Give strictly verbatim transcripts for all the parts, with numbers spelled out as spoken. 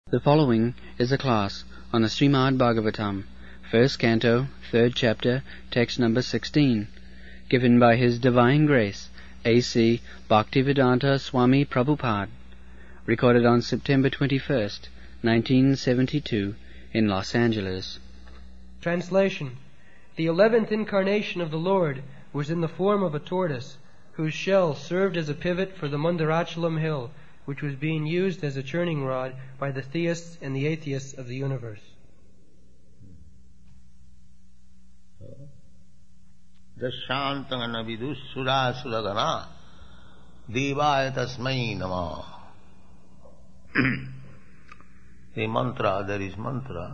The following is a class on the Srimad Bhagavatam, first canto, third chapter, text number sixteen, given by His Divine Grace, A C Bhaktivedanta Swami Prabhupada, recorded on September twenty-first, nineteen seventy-two, in Los Angeles. Translation. The eleventh incarnation of the Lord was in the form of a tortoise, whose shell served as a pivot for the Mandarachalam hill, which was being used as a churning rod by the theists and the atheists of the universe. Dasyantangana vidus sura suragana devaya tasmai nama. The mantra, there is mantra.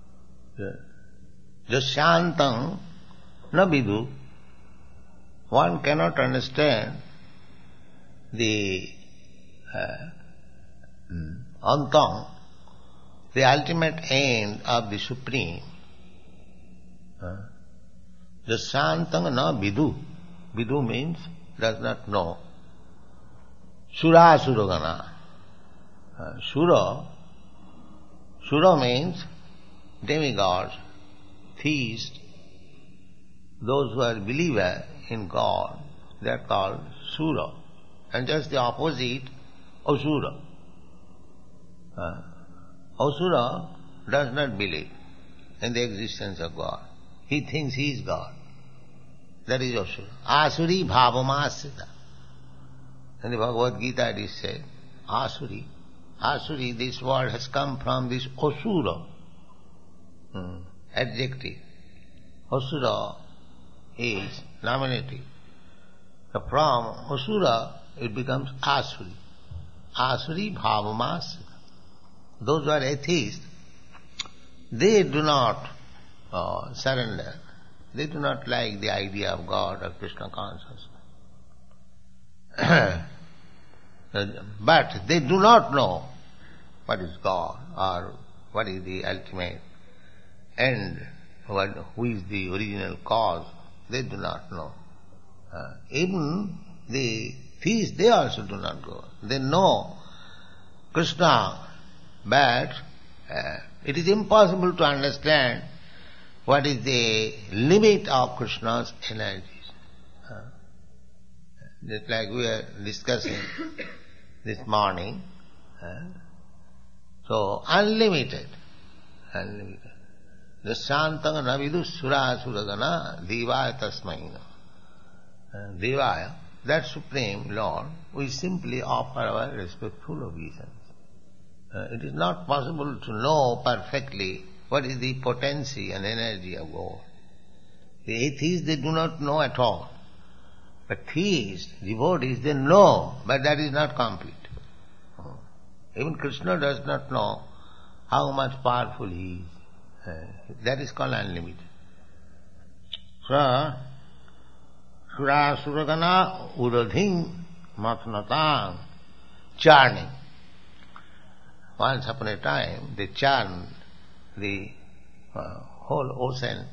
Dasyantang na vidu. One cannot understand the uh, antang, the ultimate end of the Supreme. Uh, the Santang na vidu. Vidu means does not know. Sura suragana. Uh, Sura. Sura means demigods, theists, those who are believers in God, they are called Sura. And just the opposite, Asura. Uh, Asura does not believe in the existence of God. He thinks he is God. That is Asura. Asuri bhavamasrita. In the Bhagavad Gita it is said, Asuri. Asuri, this word has come from this Asura hmm. adjective. Asura is nominative. So from Asura it becomes Asuri. Asuri bhavamasrita. Those who are atheists, they do not uh, surrender. They do not like the idea of God or Krishna consciousness. But they do not know what is God or what is the ultimate end, what, who is the original cause. They do not know. Uh, even the theists, they also do not go. They know Krishna, but uh, it is impossible to understand what is the limit of Krishna's energies. Uh, just like we are discussing this morning. Uh, so, unlimited. Unlimited. The Santanga navidu sura suragana devaya tasmaina. Uh, devaya, that Supreme Lord, we simply offer our respectful obeisance. Uh, it is not possible to know perfectly what is the potency and energy of God. The atheists, they do not know at all. But theists, devotees, they know, but that is not complete. Uh, even Krishna does not know how much powerful he is. Uh, that is called unlimited. So, Sura suragana uradhing matnatang, churning. Once upon a time, they churned the uh, whole ocean.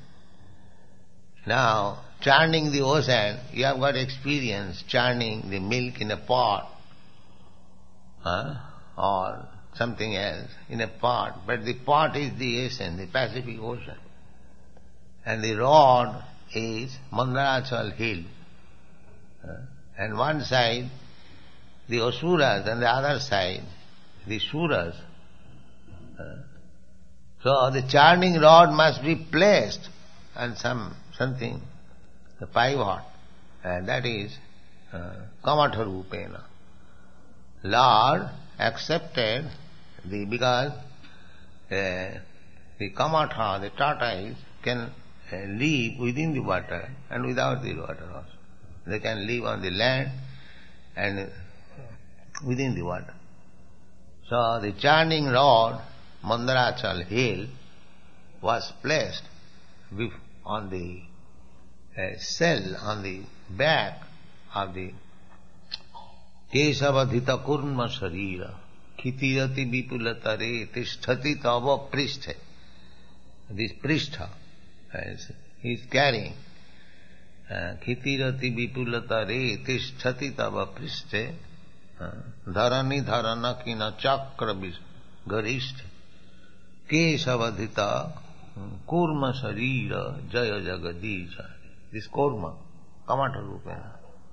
Now, churning the ocean, you have got experience churning the milk in a pot, huh? or something else in a pot. But the pot is the ocean, the Pacific Ocean. And the rod is Mandarachal hill. Uh, and one side, the Asuras, and the other side, the Suras. Uh, so the churning rod must be placed on some something, the pivot, and that is uh, Kamatha Rupena. Lord accepted the, because uh, the Kamatha, the tortoise, can uh, live within the water and without the water also. They can live on the land and within the water. So the churning rod, Mandarachal hill, was placed on the uh, cell, on the back of the Kesavadhita kurma sharira, khitirati vipulatare tisthati tava prishtha. This prishtha, he is carrying. Khitirati vipulatare tisthati tava prishtha. Dharani dharana kina chakra garishta, kesavadhita, kurma sarira, jaya jagadisha. This kurma, kamata rupena.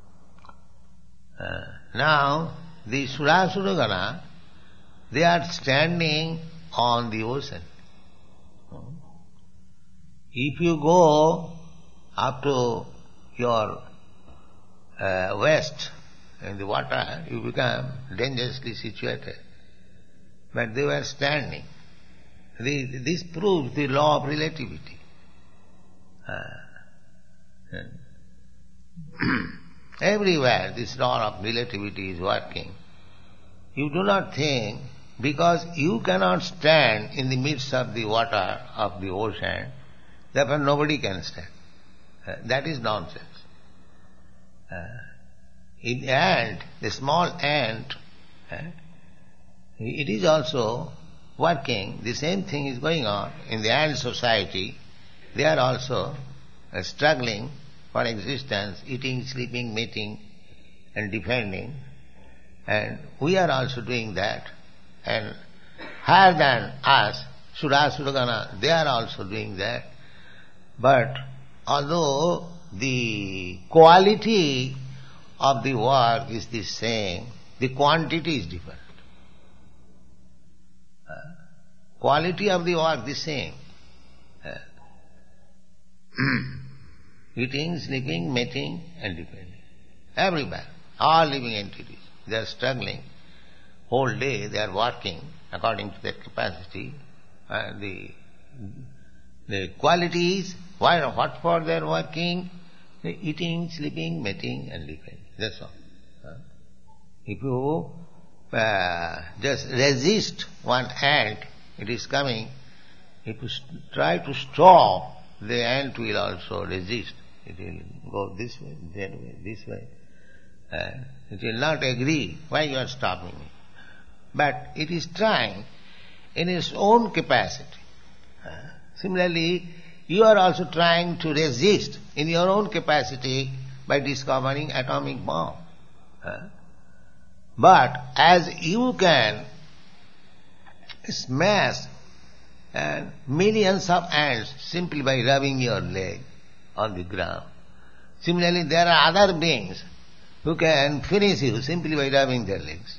Uh, now, the Surasuragana, they are standing on the ocean. If you go up to your uh, west in the water, you become dangerously situated. But they were standing. The, this proves the law of relativity. Uh, everywhere this law of relativity is working. You do not think, because you cannot stand in the midst of the water of the ocean, therefore nobody can stand. Uh, that is nonsense. Uh, in the ant, the small ant, uh, it is also working. The same thing is going on in the ant society. They are also uh, struggling for existence, eating, sleeping, mating, and defending. And we are also doing that. And higher than us, Surasuragana, they are also doing that. But although the quality of the work is the same, the quantity is different. Uh, quality of the work the same. Uh, eating, sleeping, mating, and defending. Everywhere, all living entities, they are struggling. Whole day they are working according to their capacity. Uh, the the qualities, why, what for they are working? They're eating, sleeping, mating, and defending. That's all. Uh, if you uh, just resist one ant, it is coming. If you st- try to stop, the ant will also resist. It will go this way, that way, this way. Uh, it will not agree. Why you are stopping me? But it is trying in its own capacity. Uh, similarly, you are also trying to resist in your own capacity by discovering atomic bomb. Uh, but as you can smash uh, millions of ants simply by rubbing your leg on the ground, similarly there are other beings who can finish you simply by rubbing their legs.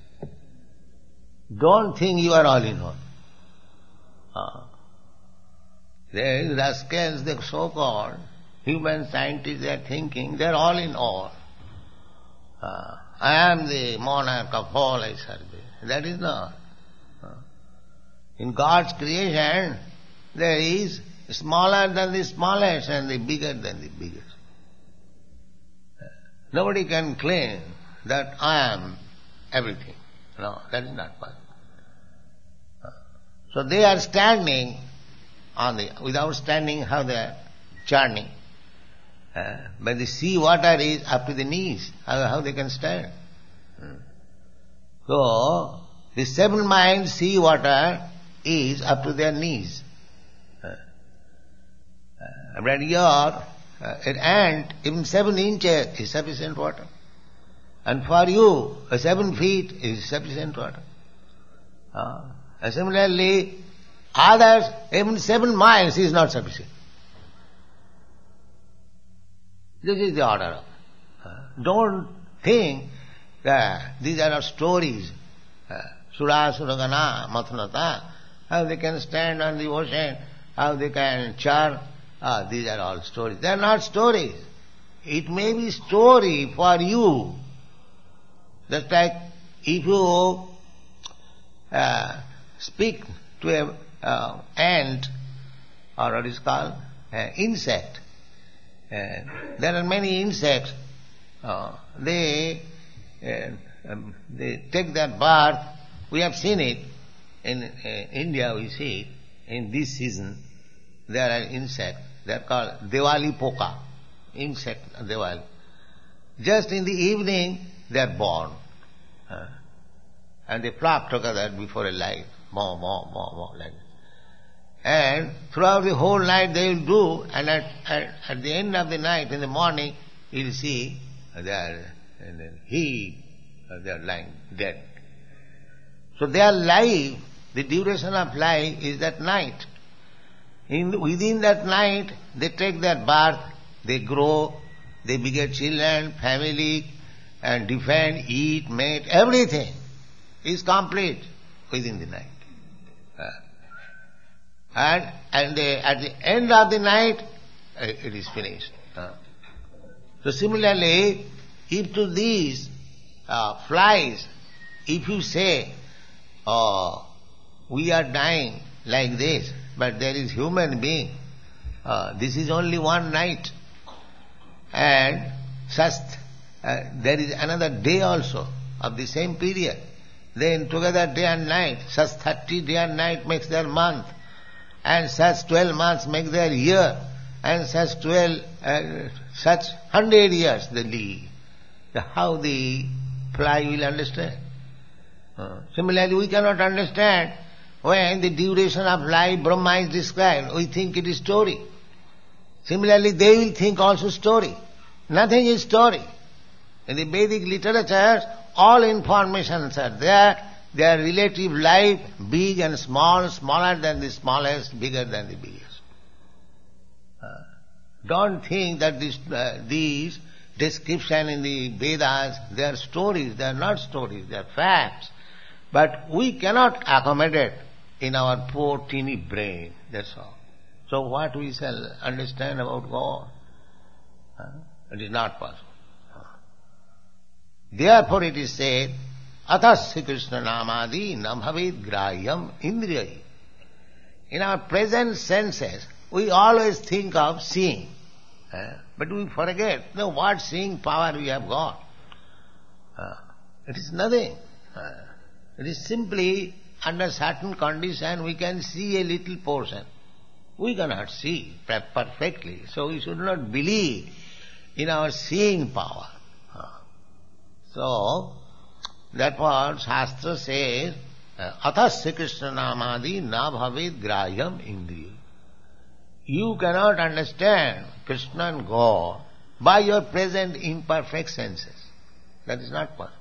Don't think you are all in all. Uh, there is rascals, the so-called human scientists, they are thinking they are all in all. Uh, I am the monarch of all, I survey. That is not. Uh, in God's creation, there is smaller than the smallest and the bigger than the biggest. Uh, nobody can claim that I am everything. No, that is not possible. Uh, so they are standing on the, without standing, how they are churning. Uh, but the sea water is up to the knees. How, how they can stand? Hmm. So, the seven miles sea water is up to their knees. Uh, uh, but here, uh, an ant, even seven inches is sufficient water. And for you, uh, seven feet is sufficient water. Uh, and similarly, others, even seven miles is not sufficient. This is the order. Uh, don't think that these are stories. Uh, Sura, Suragana, Mathanata, how they can stand on the ocean, how they can char. Ah, these are all stories. They are not stories. It may be story for you. Just like if you uh, speak to a uh, ant, or what is called uh, insect. Uh, there are many insects. Uh, they uh, um, they take their birth. We have seen it in uh, India. We see it in this season. There are insects. They are called Diwali Poka. Insect Diwali. Just in the evening they are born, uh, and they flock together before a light. More, more, more, more like that. And throughout the whole night they will do, and at, at, at the end of the night, in the morning, you will see they are in a heap, they are lying dead. So they are live The duration of life is that night. In, within that night, they take their birth, they grow, they beget children, family, and defend, eat, mate, everything is complete within the night. Uh, and and they, at the end of the night, uh, it is finished. Uh. So similarly, if to these uh, flies, if you say, oh, we are dying like this, but there is human being, uh, this is only one night, and such, uh, there is another day also of the same period. Then together day and night, such thirty day and night makes their month, and such twelve months make their year, and such twelve, uh, such hundred years they live. How the fly will understand? Uh, similarly, we cannot understand when the duration of life Brahma is described. We think it is story. Similarly, they will think also story. Nothing is story. In the Vedic literatures, all informations are there. Their relative life, big and small, smaller than the smallest, bigger than the biggest. Uh, don't think that this, uh, these description in the Vedas, they are stories. They are not stories. They are facts. But we cannot accommodate in our poor teeny brain. That's all. So what we shall understand about God? Uh, it is not possible. Therefore it is said, Atasya Krishna namadi na bhavet grahyam indriyai. In our present senses, we always think of seeing. Uh, but we forget, no, what seeing power we have got. Uh, it is nothing. Uh, it is simply under certain condition we can see a little portion. We cannot see perfectly, so we should not believe in our seeing power. Uh, so, that's what Shastra says, Atasya Krishna namadi na bhavet grahyam indriya. You cannot understand Krishna and God by your present imperfect senses. That is not possible.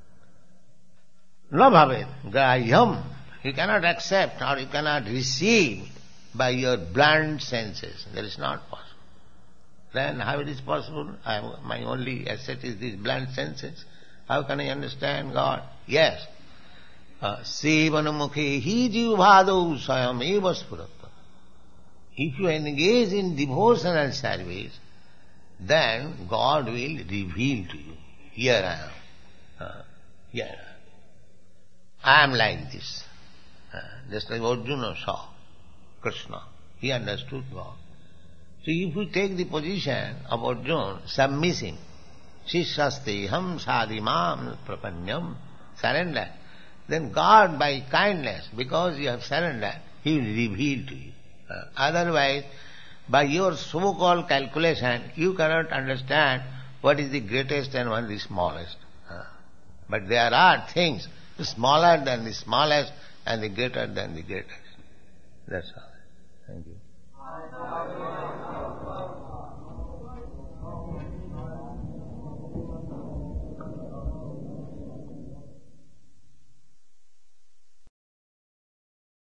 Na bhavet grahyam. You cannot accept or you cannot receive by your blunt senses. That is not possible. Then how it is possible? I, my only asset is these blunt senses. How can I understand God? Yes. Sevanamukhe hi jivbhadau sayam eva spurata. If you engage in devotional service, then God will reveal to you. Here I am. Uh, here I am. I am like this. Uh, just like Arjuna saw Krishna. He understood God. So if you take the position of Arjuna, submissive, Shishasteham sadimam prapanyam, surrender, then God by kindness, because you have surrendered, He will reveal to you. Uh, otherwise, by your so-called calculation, you cannot understand what is the greatest and what is the smallest. Uh, but there are things smaller than the smallest and the greater than the greatest. That's all. Thank you.